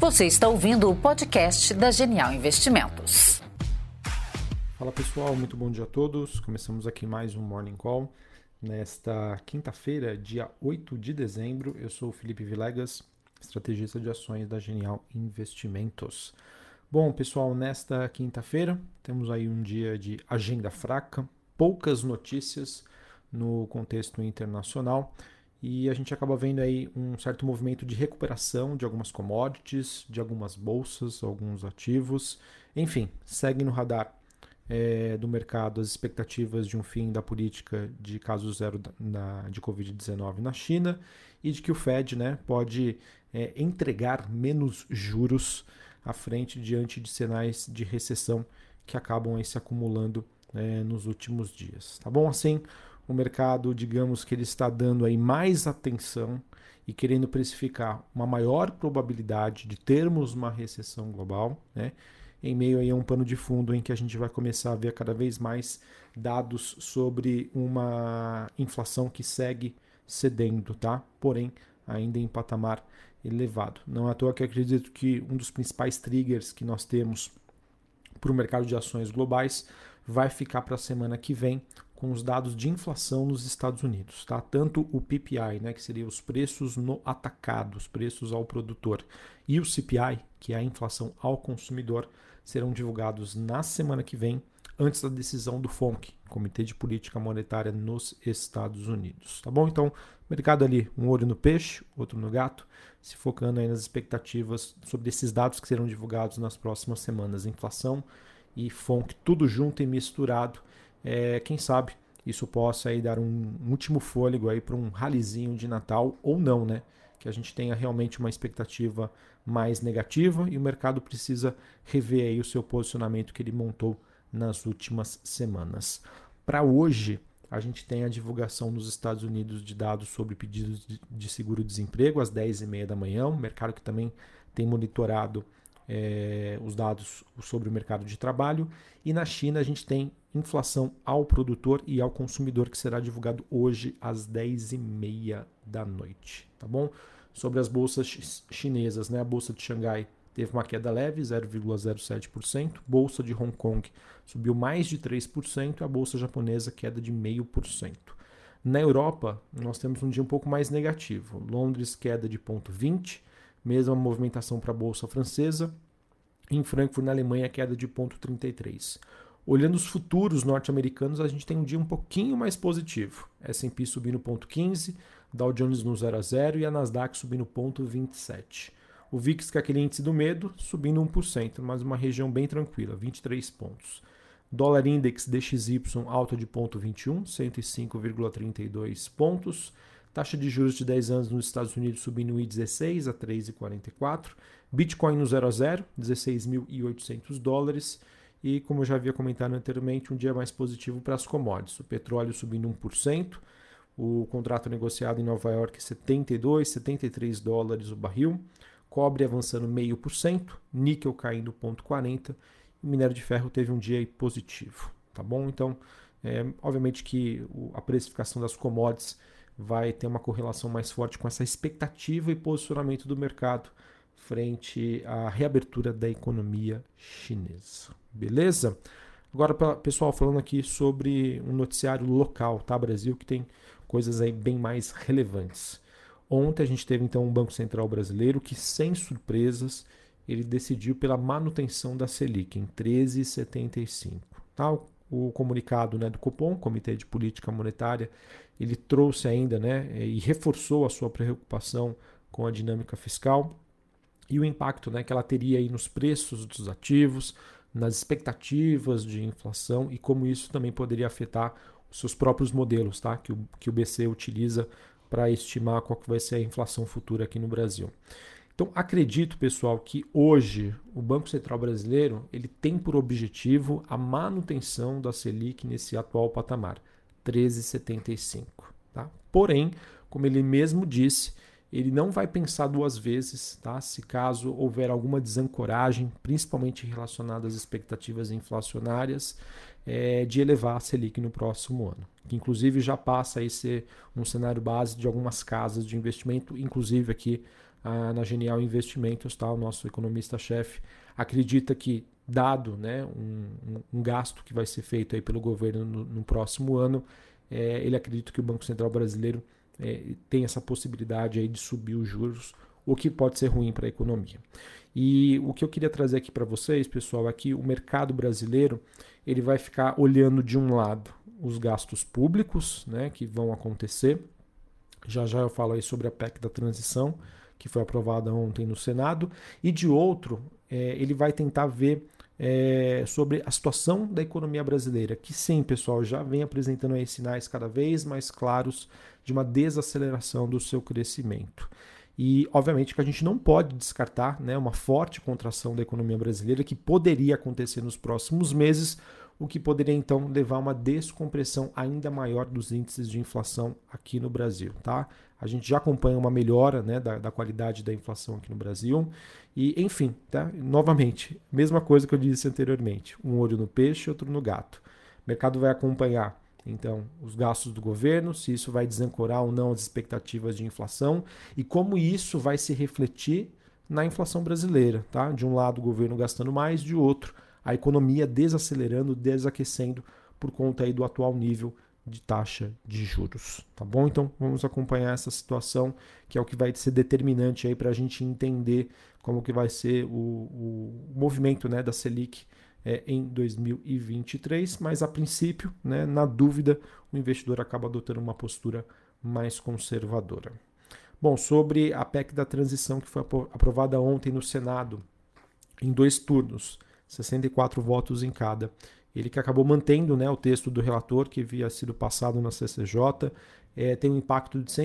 Você está ouvindo o podcast da Genial Investimentos. Fala pessoal, muito bom dia a todos. Começamos aqui mais um Morning Call. Nesta quinta-feira, dia 8 de dezembro, eu sou o Felipe Vilegas, estrategista de ações da Genial Investimentos. Bom, pessoal, nesta quinta-feira temos aí um dia de agenda fraca, poucas notícias no contexto internacional e a gente acaba vendo aí um certo movimento de recuperação de algumas commodities, de algumas bolsas, alguns ativos. Enfim, segue no radar do mercado as expectativas de um fim da política de caso zero de Covid-19 na China e de que o Fed pode entregar menos juros à frente diante de sinais de recessão que acabam aí se acumulando nos últimos dias. Tá bom? Assim, o mercado, digamos que ele está dando aí mais atenção e querendo precificar uma maior probabilidade de termos uma recessão global, em meio aí a um pano de fundo em que a gente vai começar a ver cada vez mais dados sobre uma inflação que segue cedendo, tá? Porém, ainda em patamar elevado. Não é à toa que acredito que um dos principais triggers que nós temos para o mercado de ações globais vai ficar para a semana que vem com os dados de inflação nos Estados Unidos, tá? Tanto o PPI, que seria os preços no atacado, os preços ao produtor, e o CPI, que é a inflação ao consumidor, serão divulgados na semana que vem, antes da decisão do FONC, Comitê de Política Monetária nos Estados Unidos, tá bom? Então, mercado ali, um olho no peixe, outro no gato, se focando aí nas expectativas sobre esses dados que serão divulgados nas próximas semanas, inflação e FONC, tudo junto e misturado. Quem sabe isso possa aí dar um último fôlego aí para um ralizinho de Natal ou não, que a gente tenha realmente uma expectativa mais negativa e o mercado precisa rever aí o seu posicionamento que ele montou nas últimas semanas. Para hoje, a gente tem a divulgação nos Estados Unidos de dados sobre pedidos de seguro-desemprego às 10h30 da manhã, um mercado que também tem monitorado os dados sobre o mercado de trabalho. E na China a gente tem inflação ao produtor e ao consumidor, que será divulgado hoje às 10h30 da noite. Tá bom? Sobre as bolsas chinesas, a bolsa de Xangai teve uma queda leve, 0,07%. Bolsa de Hong Kong subiu mais de 3%. A bolsa japonesa queda de 0,5%. Na Europa, nós temos um dia um pouco mais negativo. Londres queda de 0,20%. Mesma movimentação para a bolsa francesa. Em Frankfurt, na Alemanha, queda de 0,33%. Olhando os futuros norte-americanos, a gente tem um dia um pouquinho mais positivo. S&P subindo 0,15%, Dow Jones no 0,0% e a Nasdaq subindo 0,27%. O VIX, que é aquele índice do medo, subindo 1%, mas uma região bem tranquila, 23 pontos. Dólar Index DXY alta de 0,21%, 105,32 pontos. Taxa de juros de 10 anos nos Estados Unidos subindo 1,16 a 3,44. Bitcoin no 0,0, 16.800 dólares. E como eu já havia comentado anteriormente, um dia mais positivo para as commodities. O petróleo subindo 1%. O contrato negociado em Nova York 72, 73 dólares o barril. Cobre avançando 0,5%. Níquel caindo 0,40%. E o minério de ferro teve um dia positivo. Tá bom? Então, obviamente que a precificação das commodities vai ter uma correlação mais forte com essa expectativa e posicionamento do mercado frente à reabertura da economia chinesa. Beleza? Agora, pessoal, falando aqui sobre um noticiário local, tá, Brasil, que tem coisas aí bem mais relevantes. Ontem a gente teve, então, um Banco Central brasileiro que, sem surpresas, ele decidiu pela manutenção da Selic em 13,75. Tá? O comunicado do Copom, Comitê de Política Monetária, ele trouxe ainda e reforçou a sua preocupação com a dinâmica fiscal e o impacto que ela teria aí nos preços dos ativos, nas expectativas de inflação e como isso também poderia afetar os seus próprios modelos, tá? que o BC utiliza para estimar qual que vai ser a inflação futura aqui no Brasil. Então, acredito, pessoal, que hoje o Banco Central brasileiro ele tem por objetivo a manutenção da Selic nesse atual patamar, 13,75. Tá? Porém, como ele mesmo disse, ele não vai pensar duas vezes, tá? Se caso houver alguma desancoragem, principalmente relacionada às expectativas inflacionárias, de elevar a Selic no próximo ano, que inclusive já passa a ser um cenário base de algumas casas de investimento, inclusive aqui na Genial Investimentos, tá? O nosso economista-chefe acredita que, dado, né, um gasto que vai ser feito aí pelo governo no próximo ano, ele acredita que o Banco Central brasileiro tem essa possibilidade aí de subir os juros, o que pode ser ruim para a economia. E o que eu queria trazer aqui para vocês, pessoal, é que o mercado brasileiro ele vai ficar olhando de um lado os gastos públicos, né, que vão acontecer. Já já eu falo aí sobre a PEC da transição, que foi aprovada ontem no Senado, e de outro, ele vai tentar ver sobre a situação da economia brasileira, que sim, pessoal, já vem apresentando aí sinais cada vez mais claros de uma desaceleração do seu crescimento. E, obviamente, que a gente não pode descartar, né, uma forte contração da economia brasileira que poderia acontecer nos próximos meses, o que poderia, então, levar a uma descompressão ainda maior dos índices de inflação aqui no Brasil, tá? A gente já acompanha uma melhora, né, da qualidade da inflação aqui no Brasil. E, enfim, tá? Novamente, mesma coisa que eu disse anteriormente, um olho no peixe, outro no gato. O mercado vai acompanhar, então, os gastos do governo, se isso vai desancorar ou não as expectativas de inflação e como isso vai se refletir na inflação brasileira, tá? De um lado, o governo gastando mais, de outro, a economia desacelerando, desaquecendo por conta aí do atual nível de taxa de juros, tá bom? Então vamos acompanhar essa situação, que é o que vai ser determinante aí para a gente entender como que vai ser o movimento, né, da Selic em 2023, mas a princípio, né, na dúvida, o investidor acaba adotando uma postura mais conservadora. Bom, sobre a PEC da transição que foi aprovada ontem no Senado, em 2 turnos, 64 votos em cada. Ele que acabou mantendo, né, o texto do relator que havia sido passado na CCJ, tem um impacto de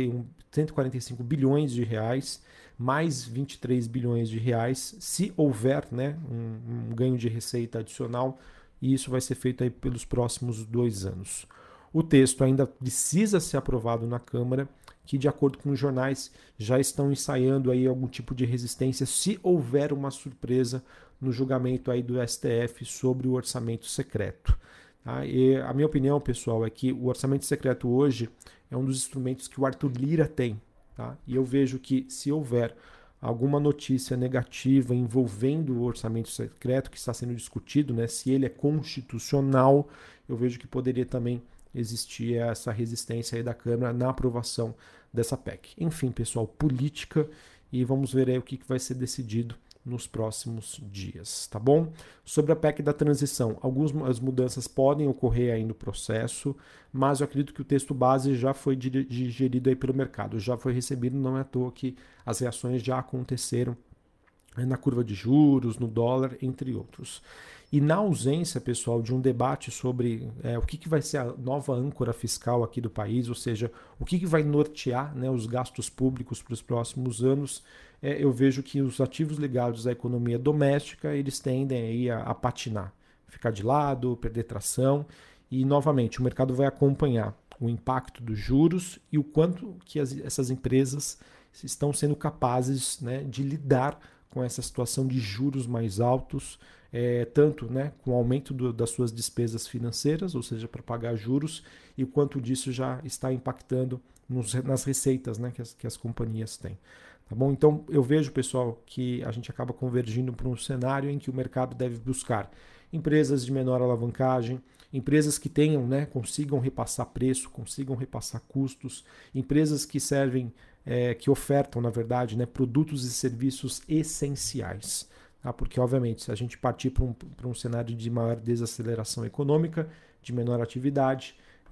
145 bilhões de reais, mais 23 bilhões de reais, se houver, né, um ganho de receita adicional, e isso vai ser feito aí pelos próximos 2 anos. O texto ainda precisa ser aprovado na Câmara, que, de acordo com os jornais, já estão ensaiando aí algum tipo de resistência se houver uma surpresa no julgamento aí do STF sobre o orçamento secreto. Tá? E a minha opinião, pessoal, é que o orçamento secreto hoje é um dos instrumentos que o Arthur Lira tem. Tá? E eu vejo que se houver alguma notícia negativa envolvendo o orçamento secreto que está sendo discutido, né, se ele é constitucional, eu vejo que poderia também existir essa resistência aí da Câmara na aprovação dessa PEC. Enfim, pessoal, política, e vamos ver aí o que vai ser decidido nos próximos dias, tá bom? Sobre a PEC da transição, algumas mudanças podem ocorrer aí no processo, mas eu acredito que o texto base já foi digerido aí pelo mercado, já foi recebido, não é à toa que as reações já aconteceram na curva de juros, no dólar, entre outros. E na ausência, pessoal, de um debate sobre o que vai ser a nova âncora fiscal aqui do país, ou seja, o que vai nortear, né, os gastos públicos para os próximos anos, eu vejo que os ativos ligados à economia doméstica, eles tendem aí a patinar, ficar de lado, perder tração, e novamente o mercado vai acompanhar o impacto dos juros e o quanto que essas empresas estão sendo capazes, né, de lidar com essa situação de juros mais altos, tanto, né, com o aumento das suas despesas financeiras, ou seja, para pagar juros, e o quanto disso já está impactando nas receitas, né, que as companhias têm. Tá bom? Então eu vejo, pessoal, que a gente acaba convergindo para um cenário em que o mercado deve buscar empresas de menor alavancagem, empresas que tenham, né, consigam repassar preço, consigam repassar custos, empresas que servem, que ofertam, na verdade, né, produtos e serviços essenciais. Tá? Porque, obviamente, se a gente partir para um cenário de maior desaceleração econômica, de menor atividade,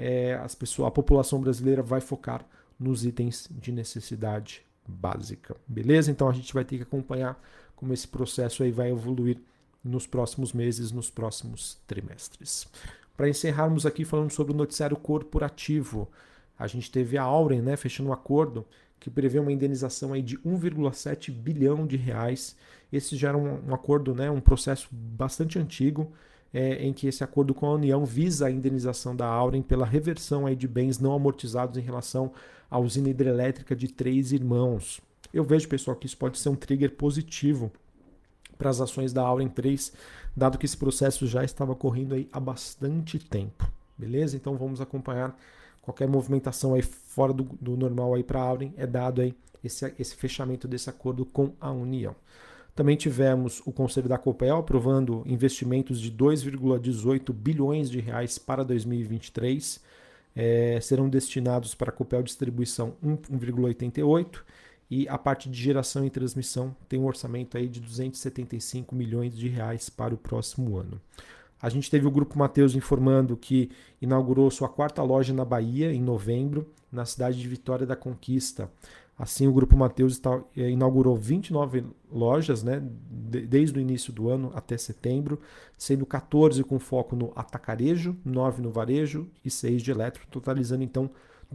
a população brasileira vai focar nos itens de necessidade básica. Beleza? Então a gente vai ter que acompanhar como esse processo aí vai evoluir nos próximos meses, nos próximos trimestres. Para encerrarmos aqui falando sobre o noticiário corporativo, a gente teve a Auren, né, fechando um acordo que prevê uma indenização aí de 1,7 bilhão de reais. Esse já era um acordo, né, um processo bastante antigo, em que esse acordo com a União visa a indenização da Auren pela reversão aí de bens não amortizados em relação à usina hidrelétrica de Três Irmãos. Eu vejo, pessoal, que isso pode ser um trigger positivo para as ações da Auren 3, dado que esse processo já estava correndo aí há bastante tempo. Beleza? Então vamos acompanhar qualquer movimentação aí fora do normal aí para a Auren é dado aí esse fechamento desse acordo com a União. Também tivemos o Conselho da Copel aprovando investimentos de 2,18 bilhões de reais para 2023. Serão destinados para a Copel Distribuição 1,88 e a parte de geração e transmissão tem um orçamento aí de 275 milhões de reais para o próximo ano. A gente teve o Grupo Mateus informando que inaugurou sua 4ª loja na Bahia em novembro, na cidade de Vitória da Conquista. Assim, o Grupo Mateus inaugurou 29 lojas, né, desde o início do ano até setembro, sendo 14 com foco no atacarejo, 9 no varejo e 6 de eletro, totalizando então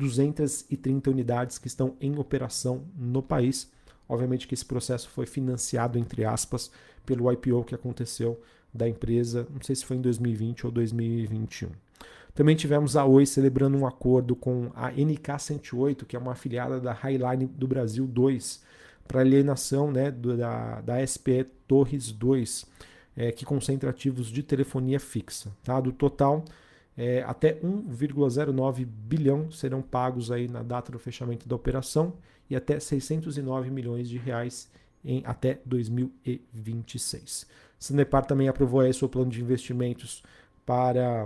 230 unidades que estão em operação no país. Obviamente que esse processo foi financiado, entre aspas, pelo IPO que aconteceu da empresa, não sei se foi em 2020 ou 2021. Também tivemos a Oi celebrando um acordo com a NK108, que é uma afiliada da Highline do Brasil 2, para alienação, né, da SPE Torres 2, que concentra ativos de telefonia fixa. Tá? Do total, até 1,09 bilhão serão pagos aí na data do fechamento da operação e até 609 milhões de reais até 2026. Sanepar também aprovou aí seu plano de investimentos para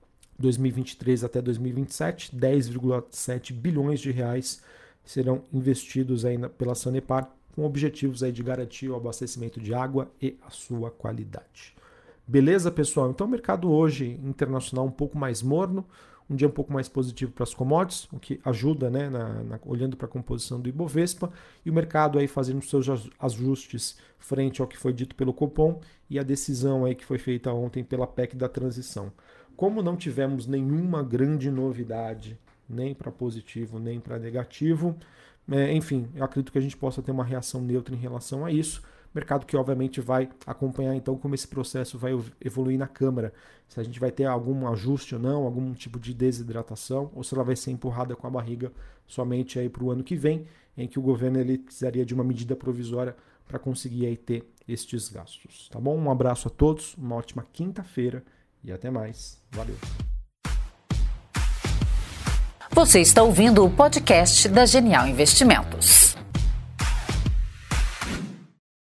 2023 até 2027, 10,7 bilhões de reais serão investidos aí pela Sanepar, com objetivos aí de garantir o abastecimento de água e a sua qualidade. Beleza, pessoal? Então o mercado hoje internacional um pouco mais morno, um dia um pouco mais positivo para as commodities, o que ajuda, né, olhando para a composição do Ibovespa, e o mercado aí fazendo seus ajustes frente ao que foi dito pelo Copom e a decisão aí que foi feita ontem pela PEC da transição. Como não tivemos nenhuma grande novidade, nem para positivo, nem para negativo, enfim, eu acredito que a gente possa ter uma reação neutra em relação a isso. Mercado que obviamente vai acompanhar então como esse processo vai evoluir na Câmara. Se a gente vai ter algum ajuste ou não, algum tipo de desidratação, ou se ela vai ser empurrada com a barriga somente aí para o ano que vem, em que o governo ele precisaria de uma medida provisória para conseguir aí ter estes gastos. Tá bom? Um abraço a todos, uma ótima quinta-feira e até mais. Valeu! Você está ouvindo o podcast da Genial Investimentos.